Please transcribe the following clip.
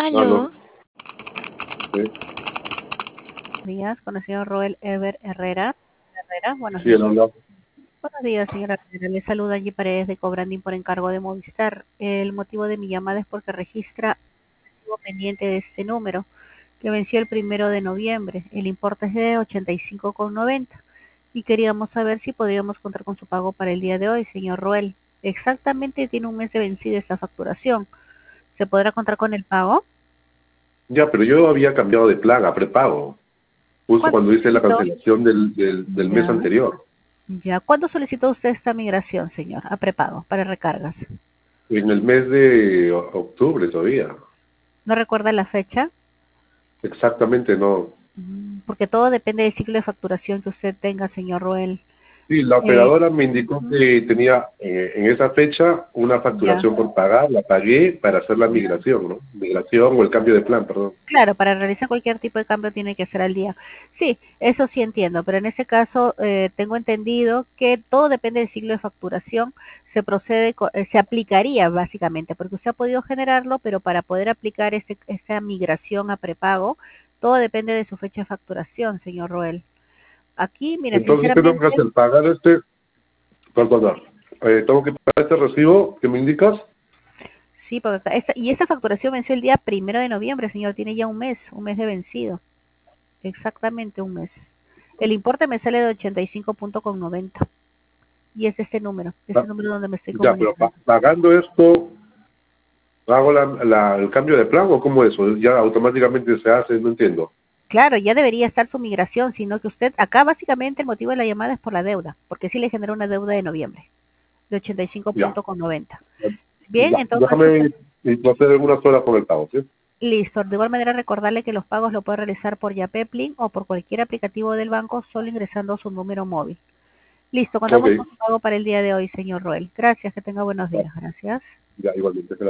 Aló, Aló, sí, Días con el señor Roel Ever Herrera. Buenos sí, él días. habla. Buenos días, señora Herrera. Le saluda Angie Paredes de Cobranding por encargo de Movistar. El motivo de mi llamada es porque registra algo pendiente de este número que venció el 1 de noviembre. El importe es de 85,90 y queríamos saber si podríamos contar con su pago para el día de hoy, señor Roel. Exactamente tiene un mes de vencida esta facturación. ¿Se podrá contar con el pago? Ya, pero yo había cambiado de plan a prepago, justo ¿Cuándo cuando hice la solicitó? cancelación del mes Ya. anterior, Ya, ¿cuándo solicitó usted esta migración, señor, a prepago para recargas? en el mes de octubre todavía. ¿No recuerda la fecha? Exactamente, no. Porque todo depende del ciclo de facturación que usted tenga, señor Roel. Sí, la Eh, operadora me indicó ujú, que tenía en esa fecha una ya, facturación por pagar, la pagué para hacer la ya. migración, ¿no? Migración o el cambio de plan, perdón. Claro, para realizar cualquier tipo de cambio tiene que ser al día. Sí, eso sí entiendo, pero en ese caso tengo entendido que todo depende del ciclo de facturación. Se aplicaría básicamente, porque usted ha podido generarlo, pero para poder aplicar esa migración a prepago, todo depende de su fecha de facturación, señor Roel. Aquí, mira, Entonces, ¿qué tengo que sinceramente, hacer? Pagar perdón, tengo que pagar este recibo que me indicas. sí, porque y esta facturación venció el día 1 de noviembre, señor, tiene ya un mes de vencido, exactamente un mes. El importe me sale de 85,90 y es este número donde me estoy Ya, pero comunicando. pagando esto, ¿hago el cambio de plan o cómo es eso? Ya automáticamente se hace, no entiendo. Claro, ya debería estar su migración, sino que usted, acá básicamente el motivo de la llamada es por la deuda, porque sí le generó una deuda de noviembre, de Ya, 85,90. Bien, ya. en todo caso, Déjame proceder en unas horas con el pago, ¿sí? listo. De igual manera, recordarle que los pagos lo puede realizar por Yapepli o por cualquier aplicativo del banco, solo ingresando su número móvil. Listo, Ok, contamos con su pago para el día de hoy, señor Roel. Gracias, que tenga buenos días. Gracias. ya, igualmente.